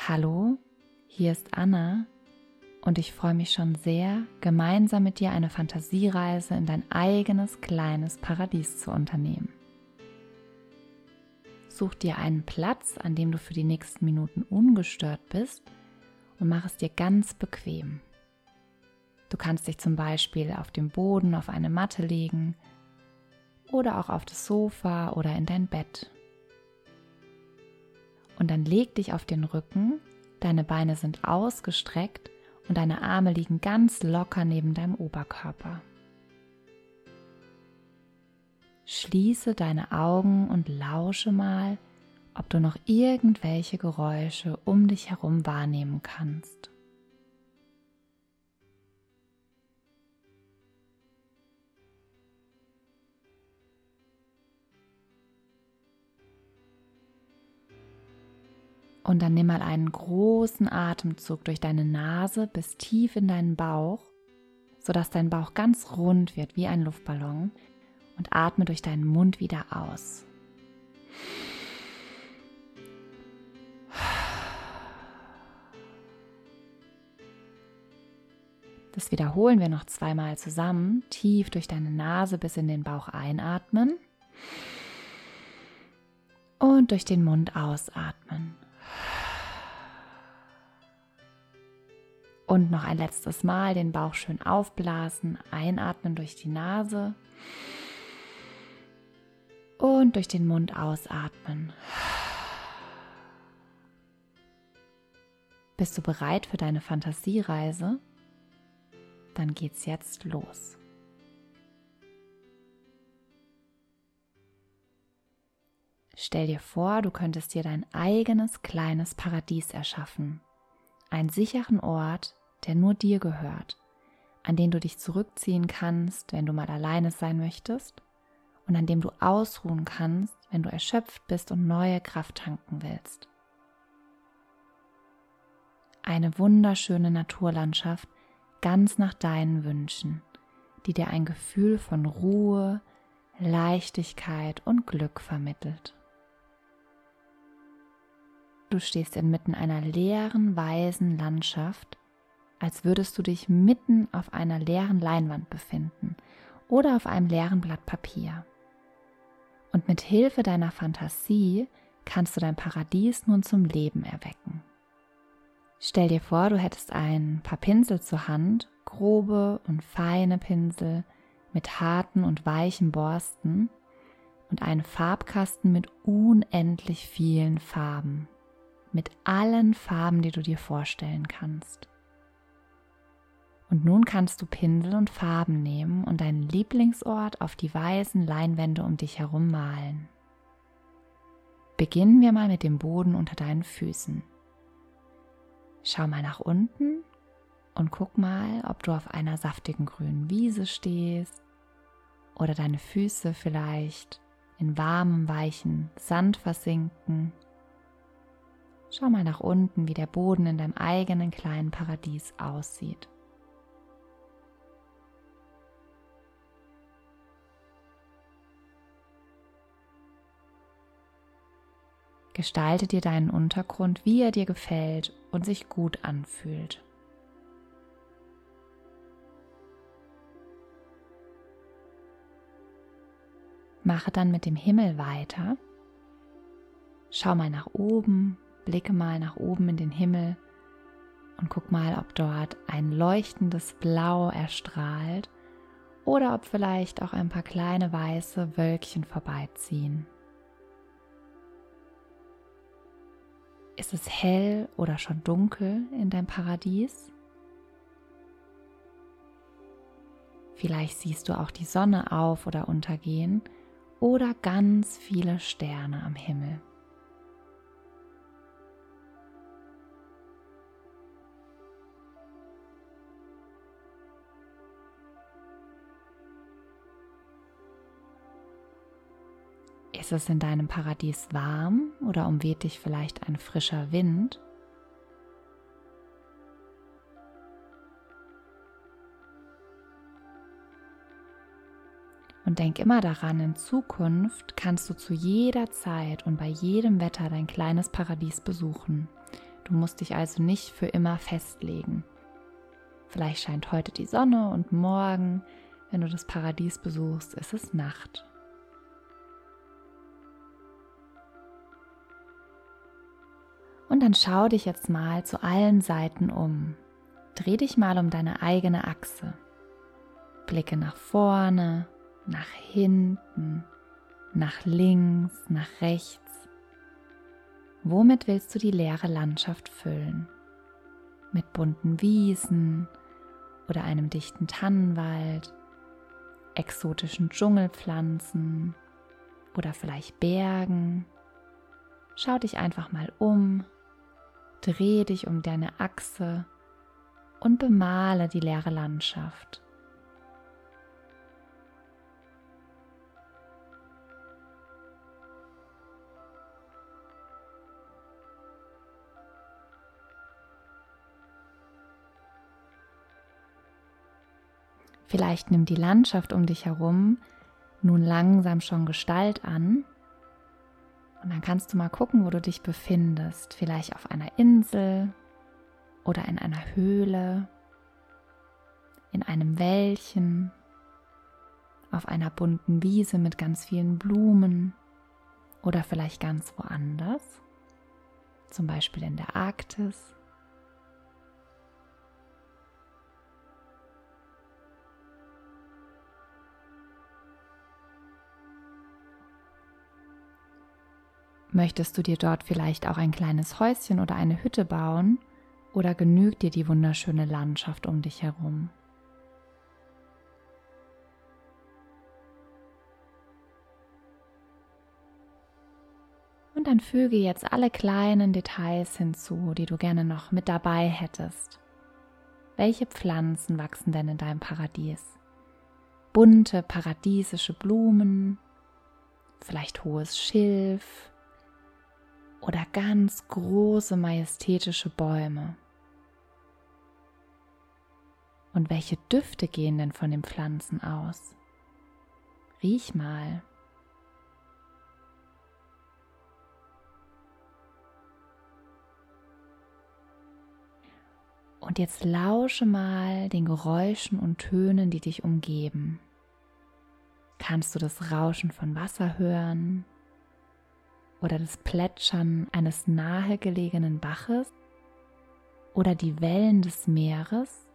Hallo, hier ist Anna und ich freue mich schon sehr, gemeinsam mit dir eine Fantasiereise in dein eigenes kleines Paradies zu unternehmen. Such dir einen Platz, an dem du für die nächsten Minuten ungestört bist und mach es dir ganz bequem. Du kannst dich zum Beispiel auf dem Boden auf eine Matte legen oder auch auf das Sofa oder in dein Bett. Und dann leg dich auf den Rücken, deine Beine sind ausgestreckt und deine Arme liegen ganz locker neben deinem Oberkörper. Schließe deine Augen und lausche mal, ob du noch irgendwelche Geräusche um dich herum wahrnehmen kannst. Und dann nimm mal einen großen Atemzug durch deine Nase bis tief in deinen Bauch, sodass dein Bauch ganz rund wird wie ein Luftballon, und atme durch deinen Mund wieder aus. Das wiederholen wir noch zweimal zusammen. Tief durch deine Nase bis in den Bauch einatmen und durch den Mund ausatmen. Und noch ein letztes Mal den Bauch schön aufblasen, einatmen durch die Nase und durch den Mund ausatmen. Bist du bereit für deine Fantasiereise? Dann geht's jetzt los. Stell dir vor, du könntest dir dein eigenes kleines Paradies erschaffen. Einen sicheren Ort, der nur dir gehört, an den du dich zurückziehen kannst, wenn du mal alleine sein möchtest und an dem du ausruhen kannst, wenn du erschöpft bist und neue Kraft tanken willst. Eine wunderschöne Naturlandschaft, ganz nach deinen Wünschen, die dir ein Gefühl von Ruhe, Leichtigkeit und Glück vermittelt. Du stehst inmitten einer leeren, weißen Landschaft, als würdest du dich mitten auf einer leeren Leinwand befinden oder auf einem leeren Blatt Papier. Und mit Hilfe deiner Fantasie kannst du dein Paradies nun zum Leben erwecken. Stell dir vor, du hättest ein paar Pinsel zur Hand, grobe und feine Pinsel mit harten und weichen Borsten und einen Farbkasten mit unendlich vielen Farben. Mit allen Farben, die du dir vorstellen kannst. Und nun kannst du Pinsel und Farben nehmen und deinen Lieblingsort auf die weißen Leinwände um dich herum malen. Beginnen wir mal mit dem Boden unter deinen Füßen. Schau mal nach unten und guck mal, ob du auf einer saftigen grünen Wiese stehst oder deine Füße vielleicht in warmem, weichen Sand versinken. Schau mal nach unten, wie der Boden in deinem eigenen kleinen Paradies aussieht. Gestalte dir deinen Untergrund, wie er dir gefällt und sich gut anfühlt. Mache dann mit dem Himmel weiter. Schau mal nach oben. Blicke mal nach oben in den Himmel und guck mal, ob dort ein leuchtendes Blau erstrahlt oder ob vielleicht auch ein paar kleine weiße Wölkchen vorbeiziehen. Ist es hell oder schon dunkel in deinem Paradies? Vielleicht siehst du auch die Sonne auf- oder untergehen oder ganz viele Sterne am Himmel. Ist es in deinem Paradies warm oder umweht dich vielleicht ein frischer Wind? Und denk immer daran, in Zukunft kannst du zu jeder Zeit und bei jedem Wetter dein kleines Paradies besuchen. Du musst dich also nicht für immer festlegen. Vielleicht scheint heute die Sonne und morgen, wenn du das Paradies besuchst, ist es Nacht. Und dann schau dich jetzt mal zu allen Seiten um. Dreh dich mal um deine eigene Achse. Blicke nach vorne, nach hinten, nach links, nach rechts. Womit willst du die leere Landschaft füllen? Mit bunten Wiesen oder einem dichten Tannenwald, exotischen Dschungelpflanzen oder vielleicht Bergen? Schau dich einfach mal um, dreh dich um deine Achse und bemale die leere Landschaft. Vielleicht nimmt die Landschaft um dich herum nun langsam schon Gestalt an. Und dann kannst du mal gucken, wo du dich befindest. Vielleicht auf einer Insel oder in einer Höhle, in einem Wäldchen, auf einer bunten Wiese mit ganz vielen Blumen oder vielleicht ganz woanders, zum Beispiel in der Arktis. Möchtest du dir dort vielleicht auch ein kleines Häuschen oder eine Hütte bauen oder genügt dir die wunderschöne Landschaft um dich herum? Und dann füge jetzt alle kleinen Details hinzu, die du gerne noch mit dabei hättest. Welche Pflanzen wachsen denn in deinem Paradies? Bunte, paradiesische Blumen, vielleicht hohes Schilf oder ganz große, majestätische Bäume. Und welche Düfte gehen denn von den Pflanzen aus? Riech mal. Und jetzt lausche mal den Geräuschen und Tönen, die dich umgeben. Kannst du das Rauschen von Wasser hören? Oder das Plätschern eines nahegelegenen Baches oder die Wellen des Meeres?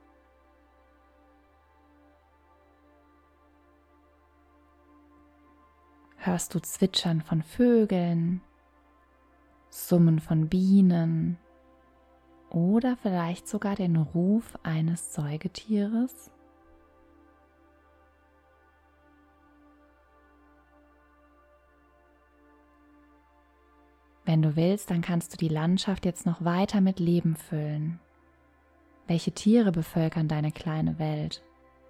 Hörst du Zwitschern von Vögeln, Summen von Bienen oder vielleicht sogar den Ruf eines Säugetieres? Wenn du willst, dann kannst du die Landschaft jetzt noch weiter mit Leben füllen. Welche Tiere bevölkern deine kleine Welt?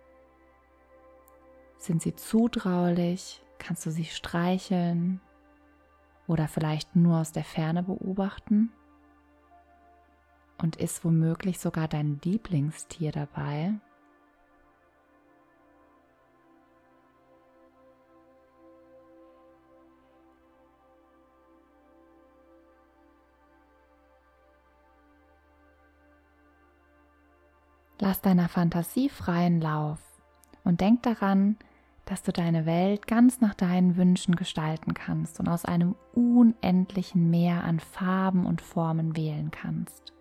Sind sie zutraulich? Kannst du sie streicheln? Oder vielleicht nur aus der Ferne beobachten? Und ist womöglich sogar dein Lieblingstier dabei? Lass deiner Fantasie freien Lauf und denk daran, dass du deine Welt ganz nach deinen Wünschen gestalten kannst und aus einem unendlichen Meer an Farben und Formen wählen kannst.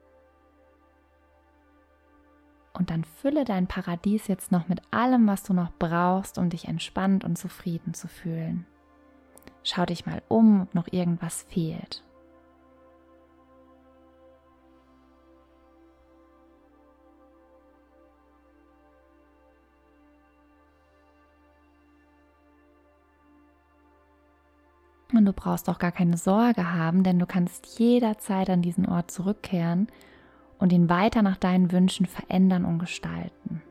Und dann fülle dein Paradies jetzt noch mit allem, was du noch brauchst, um dich entspannt und zufrieden zu fühlen. Schau dich mal um, ob noch irgendwas fehlt. Und du brauchst auch gar keine Sorge haben, denn du kannst jederzeit an diesen Ort zurückkehren und ihn weiter nach deinen Wünschen verändern und gestalten.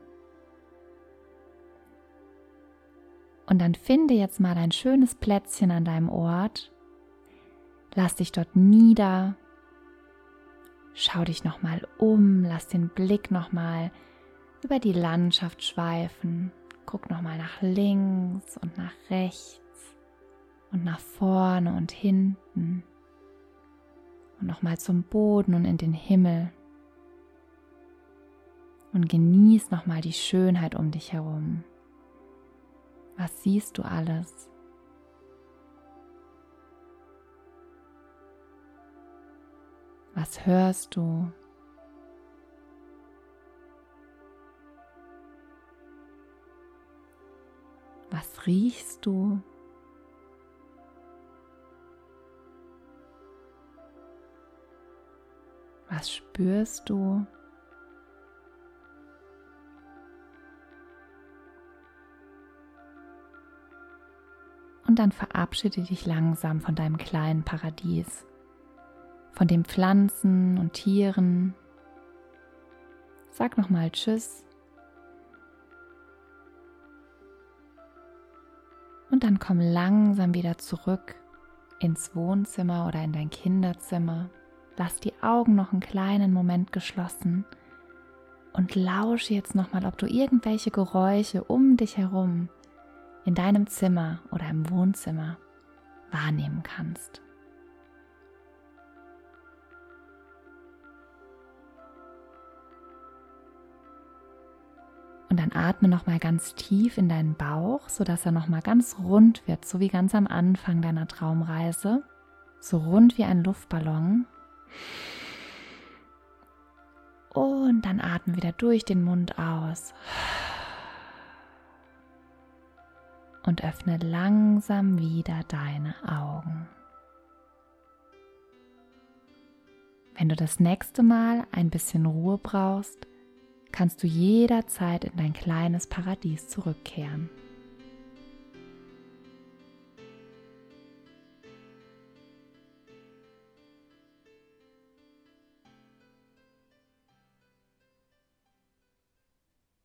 Und dann finde jetzt mal ein schönes Plätzchen an deinem Ort, lass dich dort nieder, schau dich nochmal um, lass den Blick nochmal über die Landschaft schweifen, guck nochmal nach links und nach rechts und nach vorne und hinten. Und nochmal zum Boden und in den Himmel. Und genieß nochmal die Schönheit um dich herum. Was siehst du alles? Was hörst du? Was riechst du? Was spürst du? Und dann verabschiede dich langsam von deinem kleinen Paradies, von den Pflanzen und Tieren. Sag nochmal Tschüss. Und dann komm langsam wieder zurück ins Wohnzimmer oder in dein Kinderzimmer. Lass die Augen noch einen kleinen Moment geschlossen und lausche jetzt nochmal, ob du irgendwelche Geräusche um dich herum in deinem Zimmer oder im Wohnzimmer wahrnehmen kannst. Und dann atme nochmal ganz tief in deinen Bauch, sodass er nochmal ganz rund wird, so wie ganz am Anfang deiner Traumreise. So rund wie ein Luftballon. Und dann atme wieder durch den Mund aus. Und öffne langsam wieder deine Augen. Wenn du das nächste Mal ein bisschen Ruhe brauchst, kannst du jederzeit in dein kleines Paradies zurückkehren.